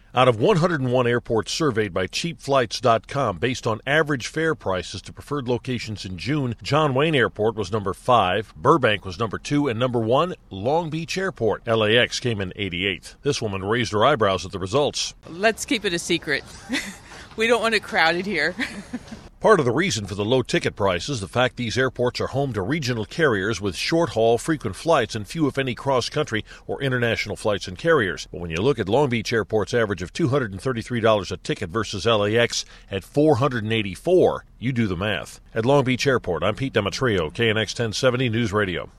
Out of 101 airports surveyed by CheapFlights.com based on average fare prices to preferred locations in June, John Wayne Airport was number 5, Burbank was number 2, and number 1, Long Beach Airport. LAX came in 88th. This woman raised her eyebrows at the results. Let's keep it a secret. We don't want it crowded here. Part of the reason for the low ticket price is the fact these airports are home to regional carriers with short-haul, frequent flights and few, if any, cross-country or international flights and carriers. But when you look at Long Beach Airport's average of $233 a ticket versus LAX at $484, you do the math. At Long Beach Airport, I'm Pete Demetrio, KNX 1070 News Radio.